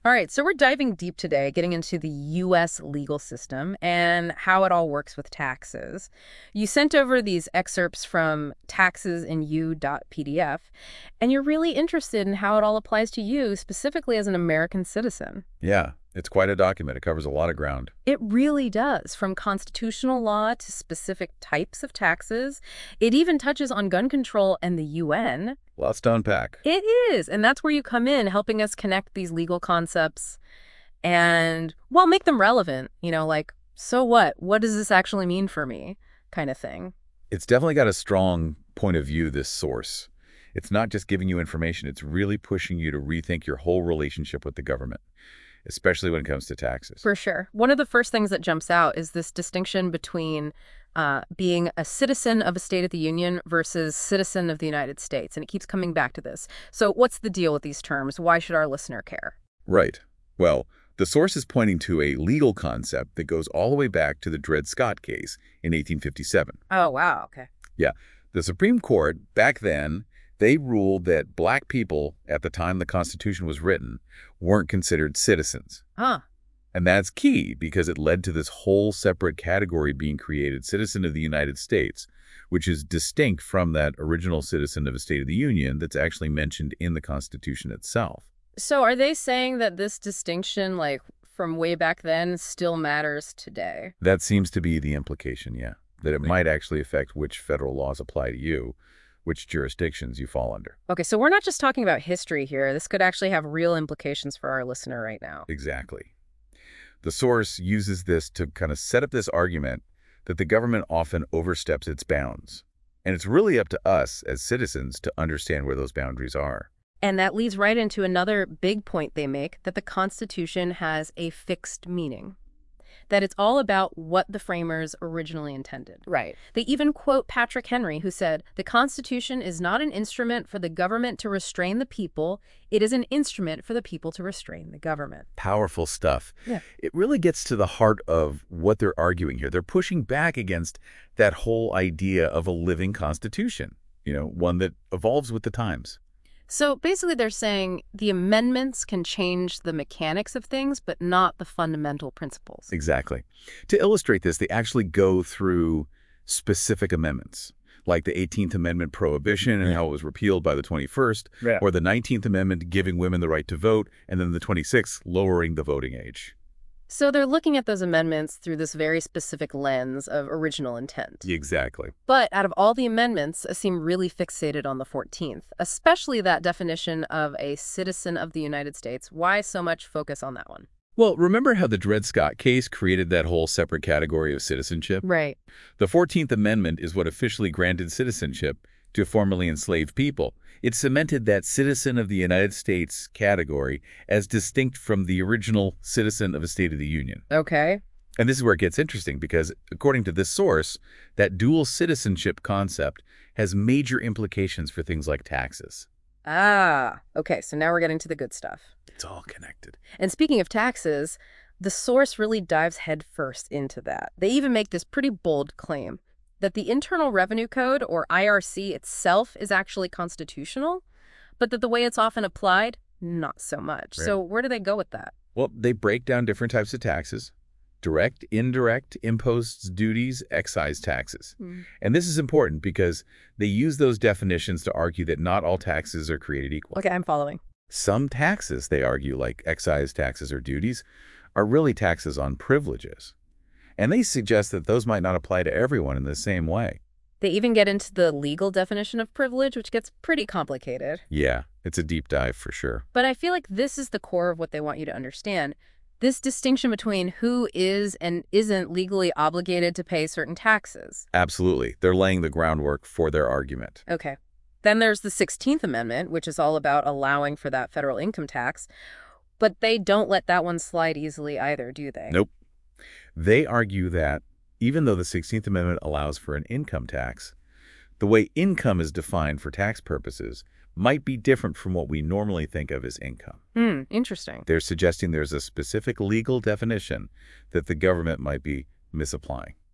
All right, so we're diving deep today, getting into the U.S. legal system and how it all works with taxes. You sent over these excerpts from taxesinU.pdf, and you're really interested in how it all applies to you, specifically as an American citizen. Yeah, it's quite a document. It covers a lot of ground. It really does, from constitutional law to specific types of taxes. It even touches on gun control and the UN. Lots to unpack. It is, and that's where you come in, helping us connect these legal concepts and, well, make them relevant, like, so what? What does this actually mean for me? Kind of thing. It's definitely got a strong point of view, this source. It's not just giving you information, it's really pushing you to rethink your whole relationship with the government, especially when it comes to taxes. For sure. One of the first things that jumps out is this distinction between being a citizen of a state of the union versus citizen of the United States. And it keeps coming back to this. So what's the deal with these terms? Why should our listener care? Right. Well, the source is pointing to a legal concept that goes all the way back to the Dred Scott case in 1857. Oh, wow. Okay. Yeah. The Supreme Court, back then, they ruled that black people, at the time the Constitution was written, weren't considered citizens. Huh. And that's key because it led to this whole separate category being created, citizen of the United States, which is distinct from that original citizen of a State of the Union that's actually mentioned in the Constitution itself. So are they saying that this distinction, like from way back then, still matters today? That seems to be the implication, yeah, that it might actually affect which federal laws apply to you, which jurisdictions you fall under. Okay, so we're not just talking about history here. This could actually have real implications for our listener right now. Exactly. The source uses this to kind of set up this argument that the government often oversteps its bounds. And it's really up to us as citizens to understand where those boundaries are. And that leads right into another big point they make, that the Constitution has a fixed meaning. That it's all about what the framers originally intended. Right. They even quote Patrick Henry, who said, "The Constitution is not an instrument for the government to restrain the people. It is an instrument for the people to restrain the government." Powerful stuff. Yeah. It really gets to the heart of what they're arguing here. They're pushing back against that whole idea of a living constitution, one that evolves with the times. So basically they're saying the amendments can change the mechanics of things, but not the fundamental principles. Exactly. To illustrate this, they actually go through specific amendments, like the 18th Amendment prohibition and how it was repealed by the 21st, Yeah. or the 19th Amendment giving women the right to vote, and then the 26th lowering the voting age. So they're looking at those amendments through this very specific lens of original intent. Exactly. But out of all the amendments, seem really fixated on the 14th, especially that definition of a citizen of the United States. Why so much focus on that one? Well, remember how the Dred Scott case created that whole separate category of citizenship? Right. The 14th Amendment is what officially granted citizenship to formerly enslaved people. It cemented that citizen of the United States category as distinct from the original citizen of a State of the Union. Okay. And this is where it gets interesting because, according to this source, that dual citizenship concept has major implications for things like taxes. Ah, okay. So now we're getting to the good stuff. It's all connected. And speaking of taxes, the source really dives headfirst into that. They even make this pretty bold claim that the Internal Revenue Code, or IRC itself, is actually constitutional, but that the way it's often applied, not so much. Right. So where do they go with that? Well, they break down different types of taxes: direct, indirect, imposts, duties, excise taxes. And this is important because they use those definitions to argue that not all taxes are created equal. Okay, I'm following. Some taxes, they argue, like excise taxes or duties, are really taxes on privileges. And they suggest that those might not apply to everyone in the same way. They even get into the legal definition of privilege, which gets pretty complicated. Yeah, it's a deep dive for sure. But I feel like this is the core of what they want you to understand. This distinction between who is and isn't legally obligated to pay certain taxes. Absolutely. They're laying the groundwork for their argument. Okay. Then there's the 16th Amendment, which is all about allowing for that federal income tax. But they don't let that one slide easily either, do they? Nope. They argue that even though the 16th Amendment allows for an income tax, the way income is defined for tax purposes might be different from what we normally think of as income. Interesting. They're suggesting there's a specific legal definition that the government might be misapplying.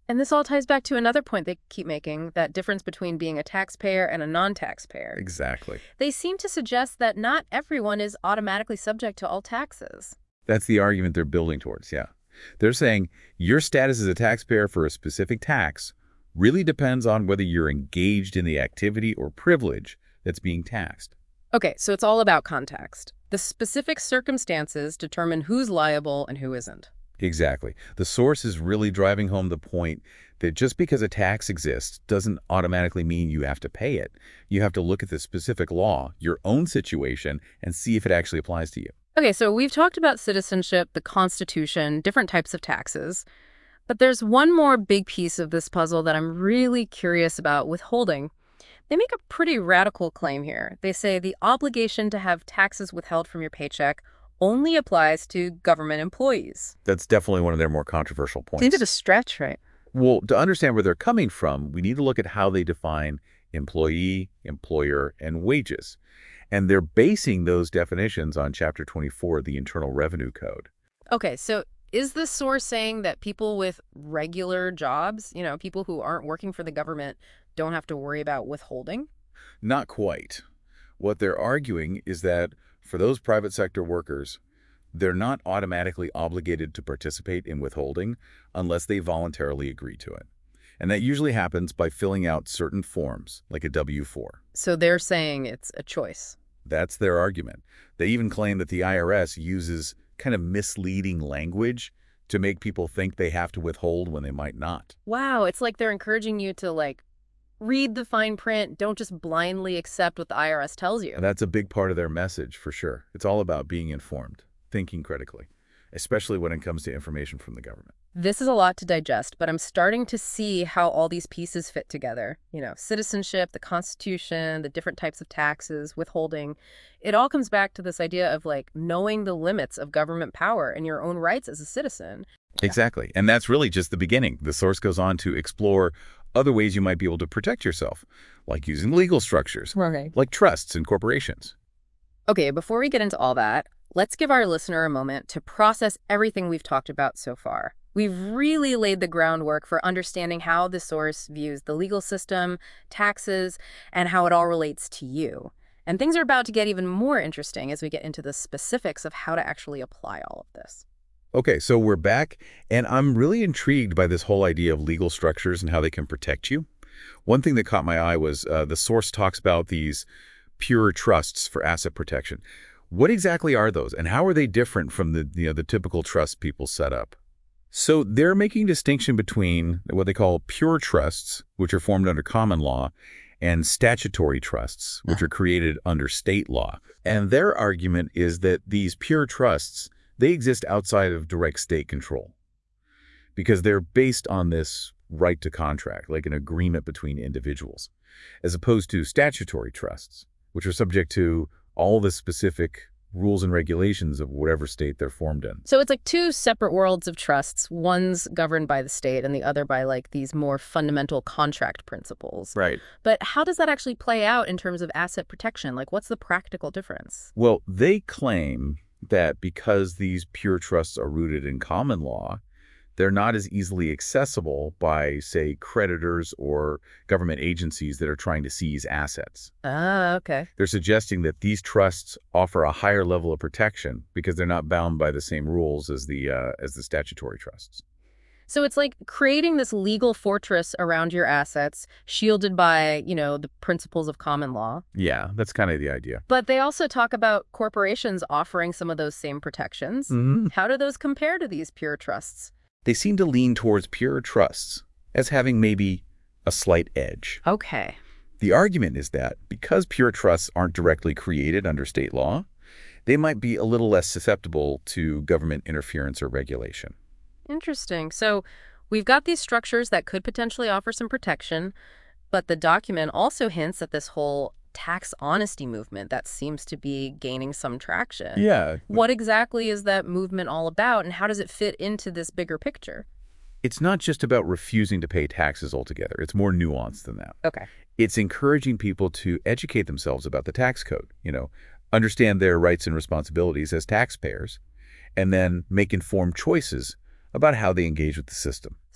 And this all ties back to another point they keep making, that difference between being a taxpayer and a non-taxpayer. Exactly. They seem to suggest that not everyone is automatically subject to all taxes. That's the argument they're building towards, yeah. They're saying your status as a taxpayer for a specific tax really depends on whether you're engaged in the activity or privilege that's being taxed. Okay, so it's all about context. The specific circumstances determine who's liable and who isn't. Exactly. The source is really driving home the point that just because a tax exists doesn't automatically mean you have to pay it. You have to look at the specific law, your own situation, and see if it actually applies to you. Okay, so we've talked about citizenship, the Constitution, different types of taxes. But there's one more big piece of this puzzle that I'm really curious about: withholding. They make a pretty radical claim here. They say the obligation to have taxes withheld from your paycheck only applies to government employees. That's definitely one of their more controversial points. Seems a stretch, right? Well, to understand where they're coming from, we need to look at how they define employee, employer, and wages. And they're basing those definitions on Chapter 24 of the Internal Revenue Code. Okay, so is this source saying that people with regular jobs, people who aren't working for the government, don't have to worry about withholding? Not quite. What they're arguing is that for those private sector workers, they're not automatically obligated to participate in withholding unless they voluntarily agree to it. And that usually happens by filling out certain forms, like a W-4. So they're saying it's a choice. That's their argument. They even claim that the IRS uses kind of misleading language to make people think they have to withhold when they might not. Wow, it's like they're encouraging you to, read the fine print. Don't just blindly accept what the IRS tells you. And that's a big part of their message, for sure. It's all about being informed, thinking critically, especially when it comes to information from the government. This is a lot to digest, but I'm starting to see how all these pieces fit together. Citizenship, the Constitution, the different types of taxes, withholding. It all comes back to this idea of knowing the limits of government power and your own rights as a citizen. Exactly. And that's really just the beginning. The source goes on to explore other ways you might be able to protect yourself, like using legal structures, Right. like trusts and corporations. Okay, before we get into all that, let's give our listener a moment to process everything we've talked about so far. We've really laid the groundwork for understanding how the source views the legal system, taxes, and how it all relates to you. And things are about to get even more interesting as we get into the specifics of how to actually apply all of this. Okay, so we're back, and I'm really intrigued by this whole idea of legal structures and how they can protect you. One thing that caught my eye was the source talks about these pure trusts for asset protection. What exactly are those, and how are they different from the typical trust people set up? So they're making a distinction between what they call pure trusts, which are formed under common law, and statutory trusts, which are created under state law. And their argument is that these pure trusts, they exist outside of direct state control because they're based on this right to contract, like an agreement between individuals, as opposed to statutory trusts, which are subject to all the specific rules and regulations of whatever state they're formed in. So it's like two separate worlds of trusts. One's governed by the state and the other by these more fundamental contract principles. Right. But how does that actually play out in terms of asset protection? What's the practical difference? Well, they claim that because these pure trusts are rooted in common law, they're not as easily accessible by, say, creditors or government agencies that are trying to seize assets. Ah, okay. They're suggesting that these trusts offer a higher level of protection because they're not bound by the same rules as the statutory trusts. So it's like creating this legal fortress around your assets, shielded by, the principles of common law. Yeah, that's kind of the idea. But they also talk about corporations offering some of those same protections. Mm-hmm. How do those compare to these pure trusts? They seem to lean towards pure trusts as having maybe a slight edge. Okay. The argument is that because pure trusts aren't directly created under state law, they might be a little less susceptible to government interference or regulation. Interesting. So we've got these structures that could potentially offer some protection, but the document also hints at this whole tax honesty movement that seems to be gaining some traction. Yeah. What exactly is that movement all about, and how does it fit into this bigger picture? It's not just about refusing to pay taxes altogether. It's more nuanced than that. Okay. It's encouraging people to educate themselves about the tax code, understand their rights and responsibilities as taxpayers, and then make informed choices about how they engage with the system.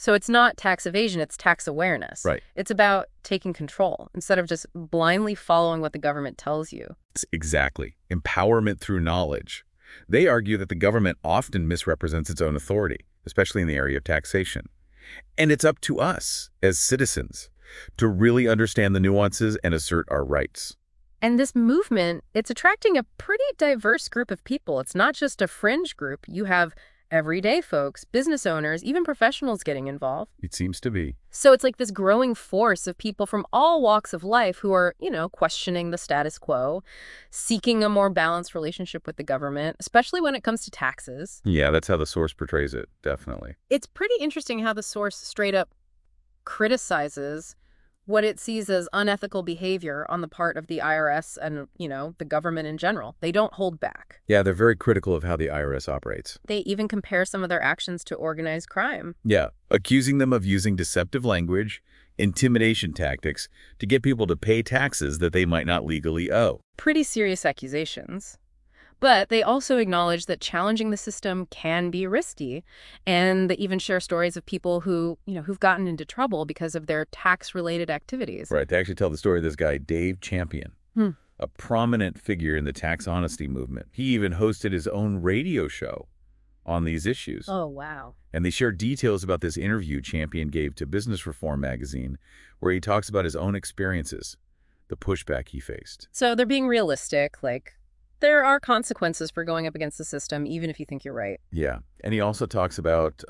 So it's not tax evasion, it's tax awareness. Right. It's about taking control instead of just blindly following what the government tells you. Exactly. Empowerment through knowledge. They argue that the government often misrepresents its own authority, especially in the area of taxation. And it's up to us, as citizens, to really understand the nuances and assert our rights. And this movement, it's attracting a pretty diverse group of people. It's not just a fringe group. You have everyday folks, business owners, even professionals getting involved. It seems to be. So it's like this growing force of people from all walks of life who are, questioning the status quo, seeking a more balanced relationship with the government, especially when it comes to taxes. Yeah, that's how the source portrays it, definitely. It's pretty interesting how the source straight up criticizes what it sees as unethical behavior on the part of the IRS and, the government in general. They don't hold back. Yeah, they're very critical of how the IRS operates. They even compare some of their actions to organized crime. Yeah, accusing them of using deceptive language, intimidation tactics to get people to pay taxes that they might not legally owe. Pretty serious accusations. But they also acknowledge that challenging the system can be risky, and they even share stories of people who, who've gotten into trouble because of their tax-related activities. Right, they actually tell the story of this guy, Dave Champion, a prominent figure in the tax honesty movement. He even hosted his own radio show on these issues. Oh, wow. And they share details about this interview Champion gave to Business Reform magazine, where he talks about his own experiences, the pushback he faced. So they're being realistic, like, there are consequences for going up against the system, even if you think you're right. Yeah. And he also talks about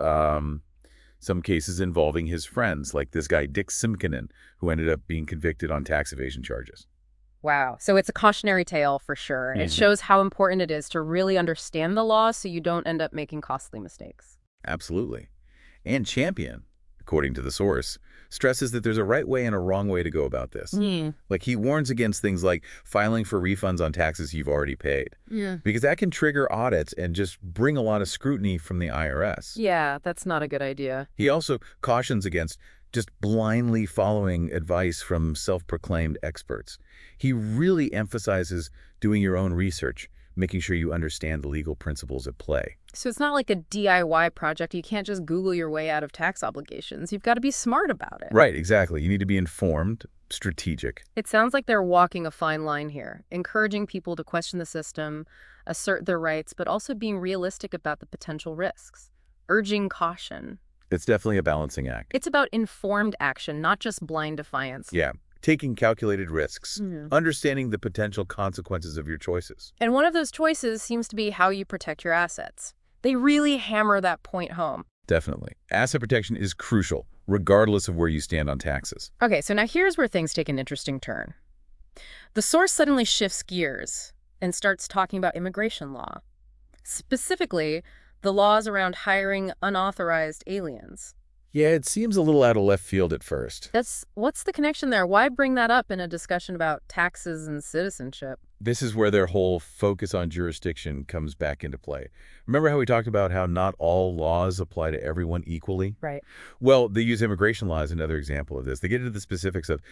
some cases involving his friends, like this guy, Dick Simkinen, who ended up being convicted on tax evasion charges. Wow. So it's a cautionary tale for sure. It shows how important it is to really understand the law so you don't end up making costly mistakes. Absolutely. And Champion, according to the source, stresses that there's a right way and a wrong way to go about this. Like, he warns against things like filing for refunds on taxes you've already paid. Because that can trigger audits and just bring a lot of scrutiny from the IRS. Yeah, that's not a good idea. He also cautions against just blindly following advice from self-proclaimed experts. He really emphasizes doing your own research, making sure you understand the legal principles at play. So it's not like a DIY project. You can't just Google your way out of tax obligations. You've got to be smart about it. Right, exactly. You need to be informed, strategic. It sounds like they're walking a fine line here, encouraging people to question the system, assert their rights, but also being realistic about the potential risks, urging caution. It's definitely a balancing act. It's about informed action, not just blind defiance. Yeah. Taking calculated risks, understanding the potential consequences of your choices. And one of those choices seems to be how you protect your assets. They really hammer that point home. Definitely. Asset protection is crucial, regardless of where you stand on taxes. Okay, so now here's where things take an interesting turn. The source suddenly shifts gears and starts talking about immigration law. Specifically, the laws around hiring unauthorized aliens. Yeah, it seems a little out of left field at first. What's the connection there? Why bring that up in a discussion about taxes and citizenship? This is where their whole focus on jurisdiction comes back into play. Remember how we talked about how not all laws apply to everyone equally? Right. Well, they use immigration law as another example of this. They get into the specifics of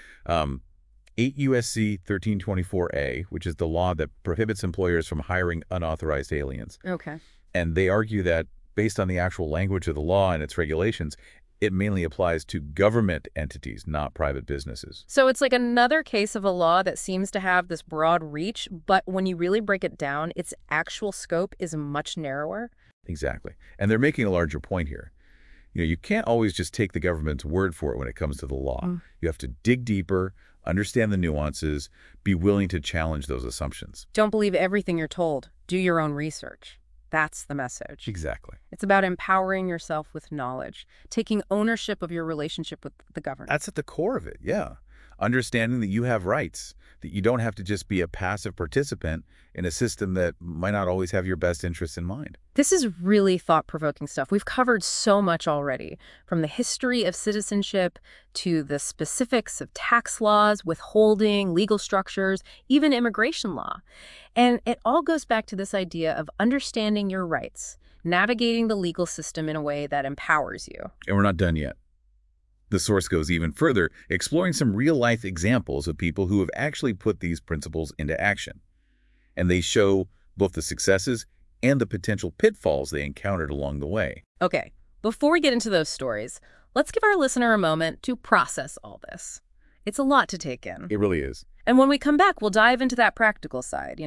8 U.S.C. 1324A, which is the law that prohibits employers from hiring unauthorized aliens. Okay. And they argue that based on the actual language of the law and its regulations, it mainly applies to government entities, not private businesses. So it's like another case of a law that seems to have this broad reach, but when you really break it down, its actual scope is much narrower. Exactly. And they're making a larger point here. You can't always just take the government's word for it when it comes to the law. You have to dig deeper, understand the nuances, be willing to challenge those assumptions. Don't believe everything you're told. Do your own research. That's the message. Exactly. It's about empowering yourself with knowledge, taking ownership of your relationship with the government. That's at the core of it, yeah. Understanding that you have rights, that you don't have to just be a passive participant in a system that might not always have your best interests in mind. This is really thought-provoking stuff. We've covered so much already, from the history of citizenship to the specifics of tax laws, withholding, legal structures, even immigration law. And it all goes back to this idea of understanding your rights, navigating the legal system in a way that empowers you. And we're not done yet. The source goes even further, exploring some real-life examples of people who have actually put these principles into action. And they show both the successes and the potential pitfalls they encountered along the way. Okay, before we get into those stories, Let's give our listener a moment to process all this. It's a lot to take in. It really is. And when we come back, we'll dive into that practical side,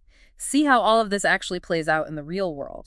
see how all of this actually plays out in the real world.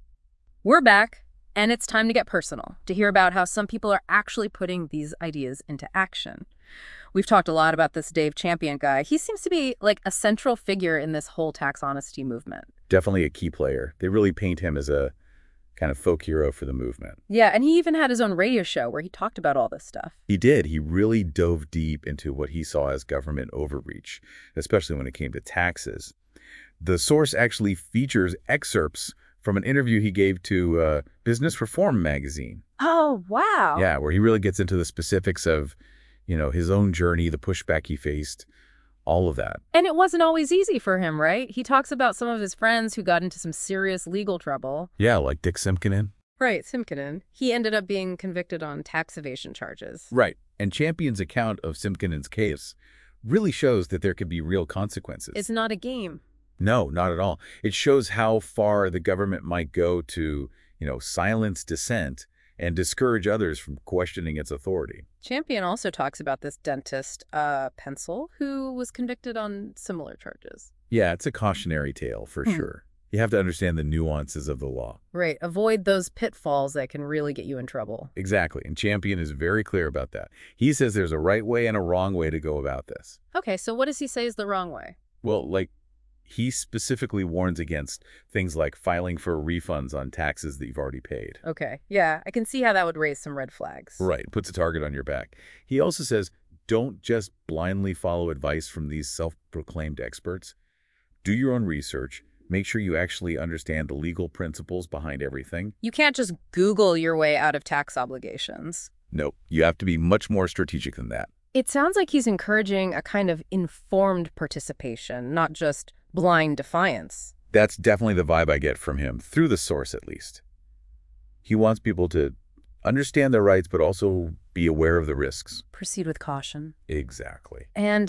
We're back, and it's time to get personal, to hear about how some people are actually putting these ideas into action. We've talked a lot about this Dave Champion guy. He seems to be like a central figure in this whole tax honesty movement. Definitely a key player. They really paint him as a kind of folk hero for the movement. Yeah, and he even had his own radio show where he talked about all this stuff. He did. He really dove deep into what he saw as government overreach, especially when it came to taxes. The source actually features excerpts from an interview he gave to Business Reform magazine. Oh, wow. Yeah, where he really gets into the specifics of, his own journey, the pushback he faced, all of that. And it wasn't always easy for him, right? He talks about some of his friends who got into some serious legal trouble. Yeah, like Dick Simkinen. Right, Simkinen. He ended up being convicted on tax evasion charges. Right. And Champion's account of Simkinen's case really shows that there could be real consequences. It's not a game. No, not at all. It shows how far the government might go to, silence dissent and discourage others from questioning its authority. Champion also talks about this dentist, Pencil, who was convicted on similar charges. Yeah, it's a cautionary tale for sure. You have to understand the nuances of the law. Right. Avoid those pitfalls that can really get you in trouble. Exactly. And Champion is very clear about that. He says there's a right way and a wrong way to go about this. Okay, so what does he say is the wrong way? Well, he specifically warns against things like filing for refunds on taxes that you've already paid. Okay, yeah, I can see how that would raise some red flags. Right, puts a target on your back. He also says, don't just blindly follow advice from these self-proclaimed experts. Do your own research. Make sure you actually understand the legal principles behind everything. You can't just Google your way out of tax obligations. Nope, you have to be much more strategic than that. It sounds like he's encouraging a kind of informed participation, not just blind defiance. That's definitely the vibe I get from him, through the source at least. He wants people to understand their rights, but also be aware of the risks. Proceed with caution. Exactly. And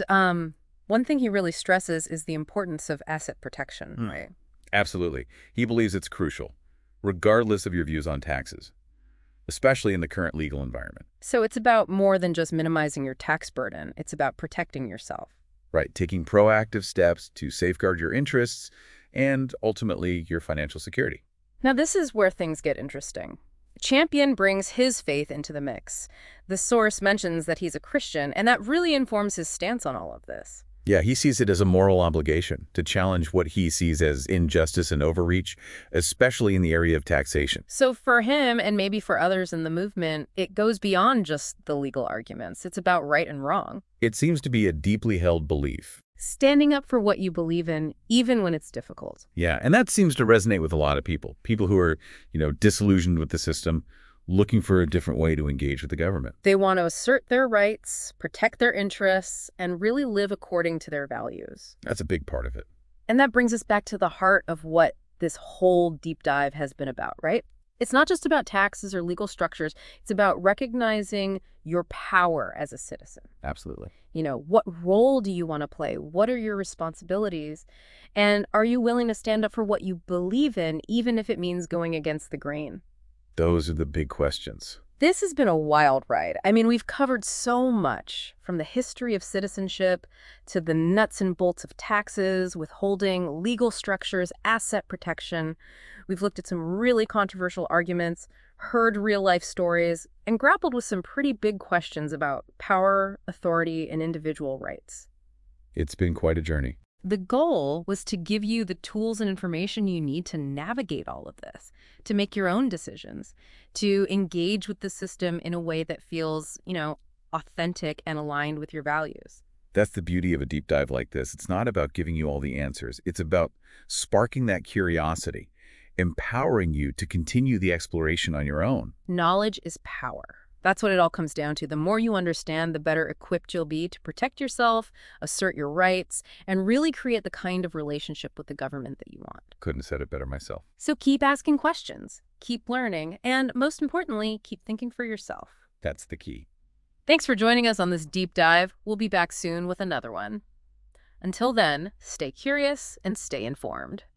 one thing he really stresses is the importance of asset protection, right? Absolutely. He believes it's crucial, regardless of your views on taxes, especially in the current legal environment. So it's about more than just minimizing your tax burden. It's about protecting yourself. Right, taking proactive steps to safeguard your interests and ultimately your financial security. Now, this is where things get interesting. Champion brings his faith into the mix. The source mentions that he's a Christian, and that really informs his stance on all of this. Yeah, he sees it as a moral obligation to challenge what he sees as injustice and overreach, especially in the area of taxation. So for him, and maybe for others in the movement, it goes beyond just the legal arguments. It's about right and wrong. It seems to be a deeply held belief. Standing up for what you believe in, even when it's difficult. Yeah, and that seems to resonate with a lot of people. People who are, disillusioned with the system, looking for a different way to engage with the government. They want to assert their rights, protect their interests, and really live according to their values. That's a big part of it. And that brings us back to the heart of what this whole deep dive has been about, right? It's not just about taxes or legal structures. It's about recognizing your power as a citizen. Absolutely. What role do you want to play? What are your responsibilities? And are you willing to stand up for what you believe in, even if it means going against the grain? Those are the big questions. This has been a wild ride. I mean, we've covered so much, from the history of citizenship to the nuts and bolts of taxes, withholding, legal structures, asset protection. We've looked at some really controversial arguments, heard real-life stories, and grappled with some pretty big questions about power, authority, and individual rights. It's been quite a journey. The goal was to give you the tools and information you need to navigate all of this, to make your own decisions, to engage with the system in a way that feels, authentic and aligned with your values. That's the beauty of a deep dive like this. It's not about giving you all the answers. It's about sparking that curiosity, empowering you to continue the exploration on your own. Knowledge is power. That's what it all comes down to. The more you understand, the better equipped you'll be to protect yourself, assert your rights, and really create the kind of relationship with the government that you want. Couldn't have said it better myself. So keep asking questions, keep learning, and most importantly, keep thinking for yourself. That's the key. Thanks for joining us on this deep dive. We'll be back soon with another one. Until then, stay curious and stay informed.